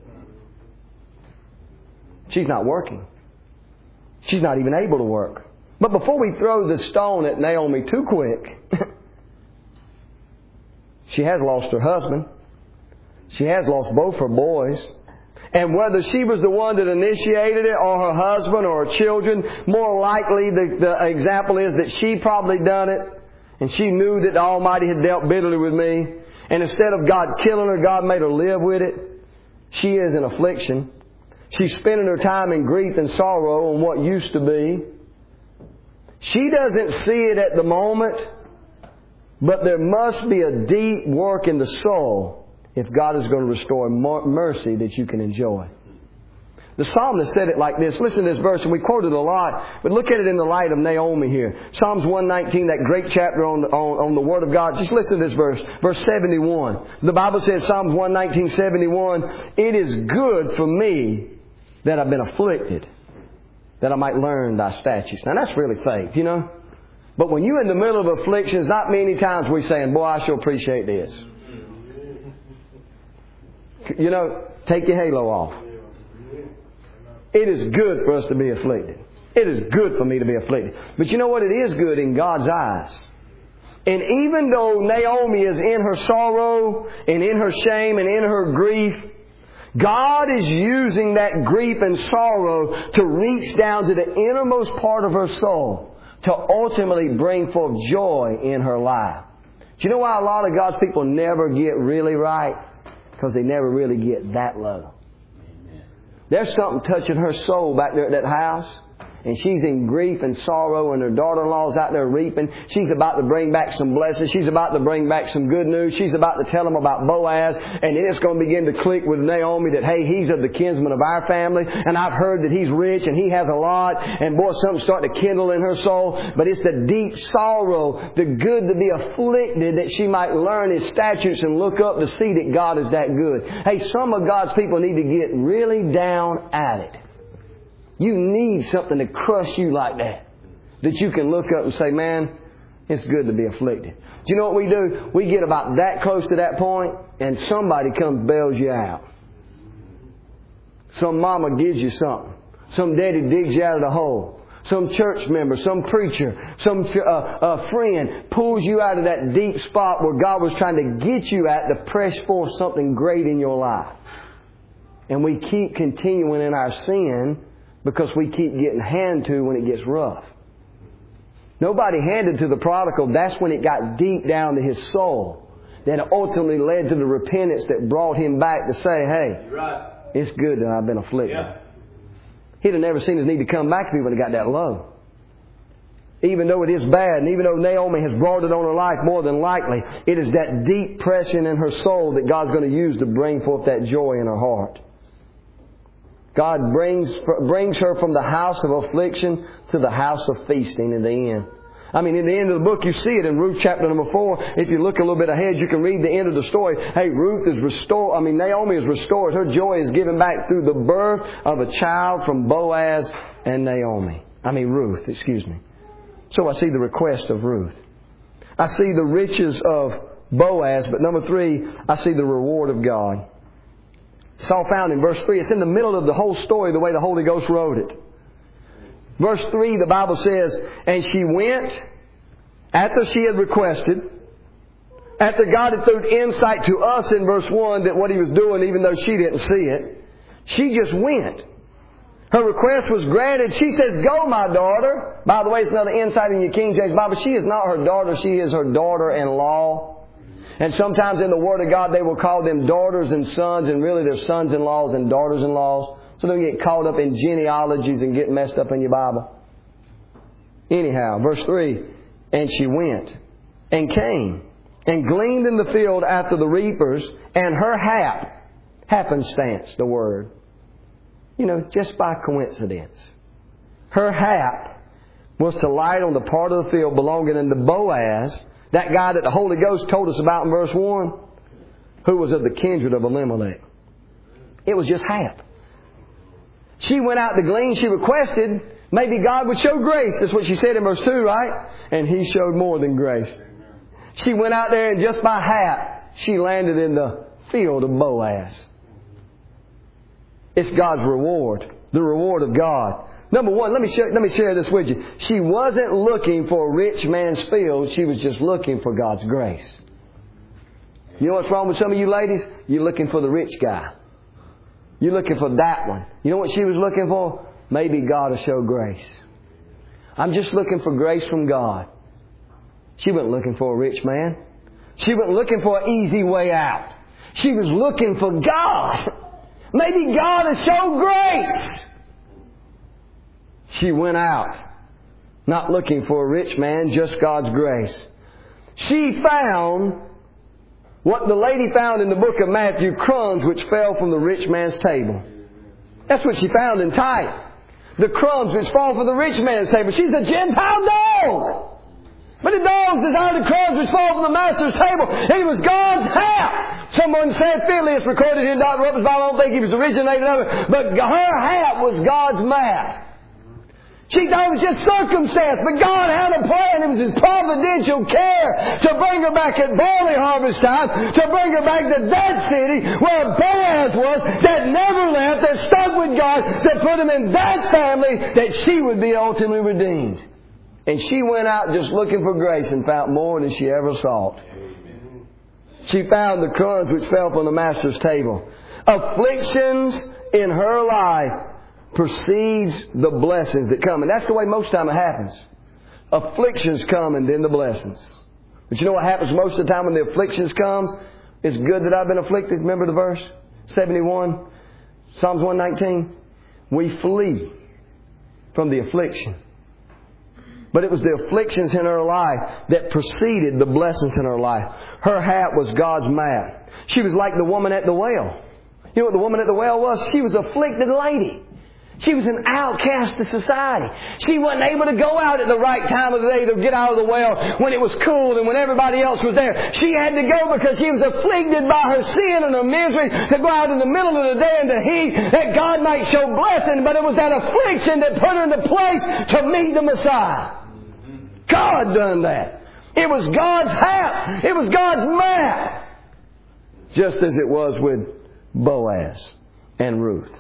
She's not working. She's not even able to work. But before we throw the stone at Naomi too quick, she has lost her husband. She has lost both her boys. And whether she was the one that initiated it or her husband or her children, more likely the, the example is that she probably done it. And she knew that the Almighty had dealt bitterly with me. And instead of God killing her, God made her live with it. She is in affliction. She's spending her time in grief and sorrow on what used to be. She doesn't see it at the moment, but there must be a deep work in the soul if God is going to restore mercy that you can enjoy. The psalmist said it like this. Listen to this verse, and we quote it a lot, but look at it in the light of Naomi here. Psalms one nineteen, that great chapter on, on, on the Word of God. Just listen to this verse. Verse seventy-one. The Bible says, Psalms one nineteen, seventy-one, it is good for me that I've been afflicted, that I might learn thy statutes. Now that's really faith, you know. But when you're in the middle of afflictions, not many times we're saying, boy, I sure appreciate this. You know, take your halo off. It is good for us to be afflicted. It is good for me to be afflicted. But you know what? It is good in God's eyes. And even though Naomi is in her sorrow and in her shame and in her grief, God is using that grief and sorrow to reach down to the innermost part of her soul to ultimately bring forth joy in her life. Do you know why a lot of God's people never get really right? Because they never really get that low. There's something touching her soul back there at that house. And she's in grief and sorrow, and her daughter-in-law's out there reaping. She's about to bring back some blessings. She's about to bring back some good news. She's about to tell them about Boaz. And then it's going to begin to click with Naomi that, hey, he's of the kinsman of our family. And I've heard that he's rich and he has a lot. And boy, something's starting to kindle in her soul. But it's the deep sorrow, the good to be afflicted, that she might learn His statutes and look up to see that God is that good. Hey, some of God's people need to get really down at it. You need something to crush you like that. That you can look up and say, man, it's good to be afflicted. Do you know what we do? We get about that close to that point and somebody comes bails you out. Some mama gives you something. Some daddy digs you out of the hole. Some church member, some preacher, some uh, uh, friend pulls you out of that deep spot where God was trying to get you at to press forth something great in your life. And we keep continuing in our sin because we keep getting handed to when it gets rough. Nobody handed to the prodigal. That's when it got deep down to his soul. That ultimately led to the repentance that brought him back to say, hey, right. It's good that I've been afflicted. Yeah. He'd have never seen his need to come back if he would have got that low. Even though it is bad, and even though Naomi has brought it on her life, more than likely, it is that deep pressing in her soul that God's going to use to bring forth that joy in her heart. God brings brings her from the house of affliction to the house of feasting in the end. I mean, in the end of the book, you see it in Ruth chapter number four. If you look a little bit ahead, you can read the end of the story. Hey, Ruth is restored. I mean, Naomi is restored. Her joy is given back through the birth of a child from Boaz and Naomi. I mean, Ruth, excuse me. So I see the request of Ruth. I see the riches of Boaz, but number three, I see the reward of God. It's all found in verse three. It's in the middle of the whole story, the way the Holy Ghost wrote it. Verse three, the Bible says, and she went after she had requested, after God had thrown insight to us in verse one that what He was doing, even though she didn't see it, she just went. Her request was granted. She says, go, my daughter. By the way, it's another insight in your King James Bible. She is not her daughter. She is her daughter-in-law. And sometimes in the Word of God, they will call them daughters and sons, and really they're sons-in-laws and daughters-in-laws. So don't get caught up in genealogies and get messed up in your Bible. Anyhow, verse three, and she went and came and gleaned in the field after the reapers, and her hap, happenstance, the word, you know, just by coincidence. Her hap was to light on the part of the field belonging unto Boaz, that guy that the Holy Ghost told us about in verse one, who was of the kindred of Elimelech. It was just hap. She went out to glean. She requested maybe God would show grace. That's what she said in verse two, right? And He showed more than grace. She went out there and just by hap, she landed in the field of Boaz. It's God's reward. The reward of God. Number one, let me share, let me share this with you. She wasn't looking for a rich man's field. She was just looking for God's grace. You know what's wrong with some of you ladies? You're looking for the rich guy. You're looking for that one. You know what she was looking for? Maybe God will show grace. I'm just looking for grace from God. She wasn't looking for a rich man. She wasn't looking for an easy way out. She was looking for God. Maybe God will show grace. She went out, not looking for a rich man, just God's grace. She found what the lady found in the book of Matthew, crumbs which fell from the rich man's table. That's what she found in Tyre. The crumbs which fall from the rich man's table. She's a Gentile dog. But the dogs desire the crumbs which fall from the master's table. It was God's hat. Someone said, fitly, it's recorded here in Doctor Robert's Bible. I don't think he was originated of it. But her hat was God's mat. She thought it was just circumstance, but God had a plan. It was His providential care to bring her back at barley harvest time, to bring her back to that city where Boaz was, that never left, that stuck with God, to put him in that family, that she would be ultimately redeemed. And she went out just looking for grace and found more than she ever sought. She found the crumbs which fell from the master's table. Afflictions in her life precedes the blessings that come. And that's the way most time it happens. Afflictions come and then the blessings. But you know what happens most of the time when the afflictions comes? It's good that I've been afflicted. Remember the verse? seventy-one. Psalms one nineteen. We flee from the affliction. But it was the afflictions in her life that preceded the blessings in her life. Her hat was God's mat. She was like the woman at the well. You know what the woman at the well was? She was an afflicted lady. She was an outcast of society. She wasn't able to go out at the right time of the day to get out of the well when it was cool and when everybody else was there. She had to go because she was afflicted by her sin and her misery to go out in the middle of the day in the heat that God might show blessing. But it was that affliction that put her in the place to meet the Messiah. God done that. It was God's hat. It was God's mat. Just as it was with Boaz and Ruth.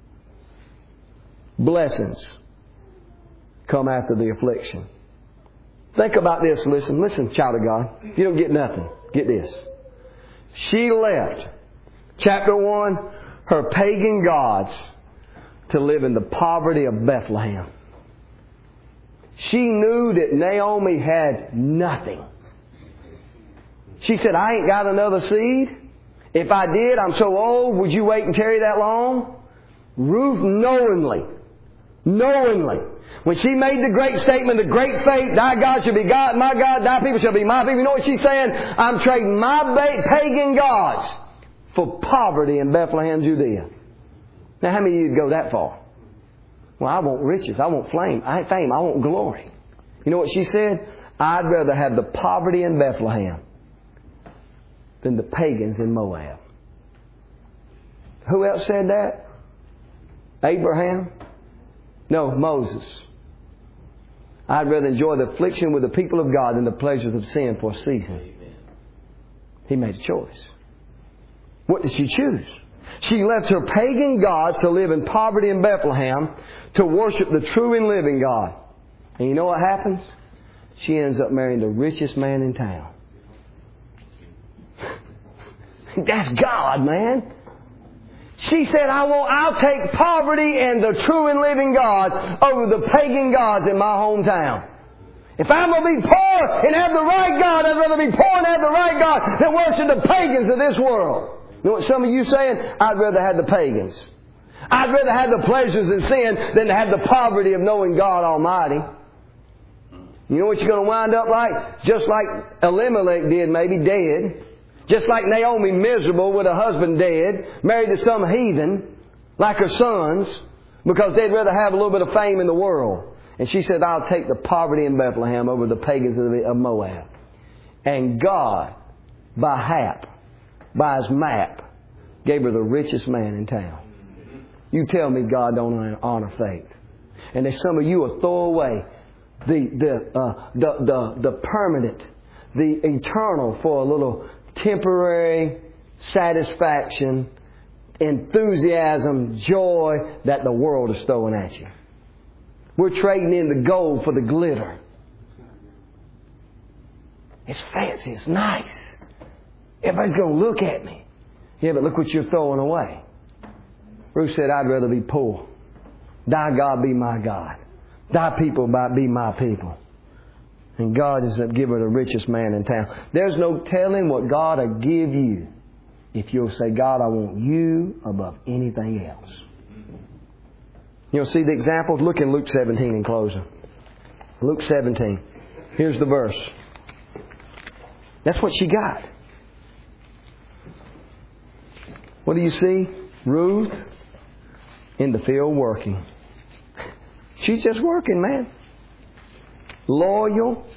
Blessings come after the affliction. Think about this. Listen, listen, child of God. You don't get nothing. Get this. She left, chapter one, her pagan gods to live in the poverty of Bethlehem. She knew that Naomi had nothing. She said, I ain't got another seed. If I did, I'm so old. Would you wait and tarry that long? Ruth knowingly, knowingly, when she made the great statement, the great faith, thy God shall be God, my God, thy people shall be my people. You know what she's saying? I'm trading my pagan gods for poverty in Bethlehem, Judea. Now, how many of you would go that far? Well, I want riches. I want fame. I fame. I want glory. You know what she said? I'd rather have the poverty in Bethlehem than the pagans in Moab. Who else said that? Abraham? No, Moses. I'd rather enjoy the affliction with the people of God than the pleasures of sin for a season. He made a choice. What did she choose? She left her pagan gods to live in poverty in Bethlehem to worship the true and living God. And you know what happens? She ends up marrying the richest man in town. That's God, man. She said, I will, I'll take poverty and the true and living God over the pagan gods in my hometown. If I'm going to be poor and have the right God, I'd rather be poor and have the right God than worship the pagans of this world. You know what some of you saying? I'd rather have the pagans. I'd rather have the pleasures of sin than to have the poverty of knowing God Almighty. You know what you're going to wind up like? Just like Elimelech did, maybe dead. Just like Naomi, miserable with her husband dead, married to some heathen, like her sons, because they'd rather have a little bit of fame in the world. And she said, I'll take the poverty in Bethlehem over the pagans of Moab. And God, by hap, by His map, gave her the richest man in town. You tell me God don't honor faith. And that some of you will throw away the, the, uh, the, the, the permanent, the eternal for a little temporary satisfaction, enthusiasm, joy that the world is throwing at you. We're trading in the gold for the glitter. It's fancy. It's nice. Everybody's going to look at me. Yeah, but look what you're throwing away. Ruth said, I'd rather be poor. Thy God be my God. Thy people be my people. And God is to give her the richest man in town. There's no telling what God will give you if you'll say, God, I want you above anything else. You'll see the examples. Look in Luke seventeen in closing. Luke seventeen. Here's the verse. That's what she got. What do you see? Ruth in the field working. She's just working, man. Loyal,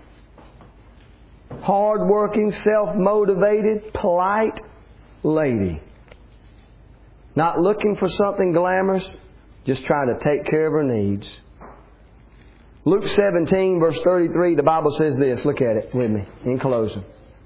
hard-working, self-motivated, polite lady. Not looking for something glamorous, just trying to take care of her needs. Luke seventeen, verse thirty-three, the Bible says this. Look at it with me in closing.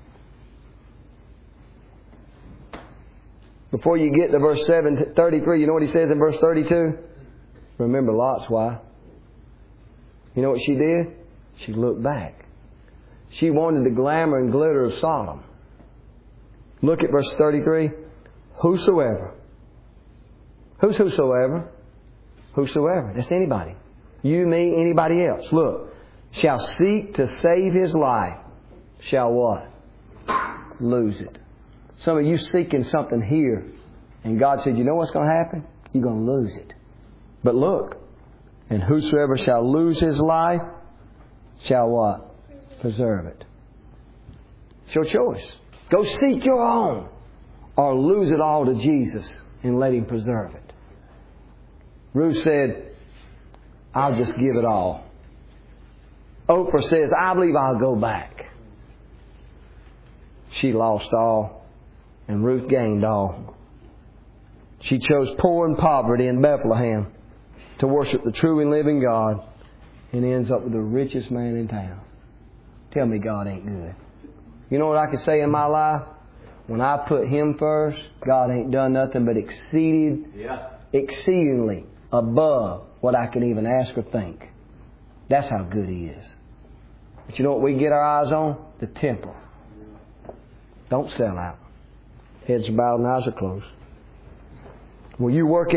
Before you get to verse thirty-three, you know what he says in verse thirty-two? Remember Lot's wife. You know what she did? She looked back. She wanted the glamour and glitter of Sodom. Look at verse thirty-three. Whosoever. Who's whosoever? Whosoever. That's anybody. You, me, anybody else. Look. Shall seek to save his life. Shall what? Lose it. Some of you seeking something here. And God said, you know what's going to happen? You're going to lose it. But look. And whosoever shall lose his life shall what? Preserve it. It's your choice. Go seek your own. Or lose it all to Jesus and let Him preserve it. Ruth said, I'll just give it all. Oprah says, I believe I'll go back. She lost all, and Ruth gained all. She chose poor and poverty in Bethlehem to worship the true and living God, and ends up with the richest man in town. Tell me God ain't good. You know what I can say in my life? When I put Him first, God ain't done nothing but exceeded, yeah. exceedingly above what I can even ask or think. That's how good He is. But you know what we get our eyes on? The temple. Don't sell out. Heads are bowed and eyes are closed. Will you work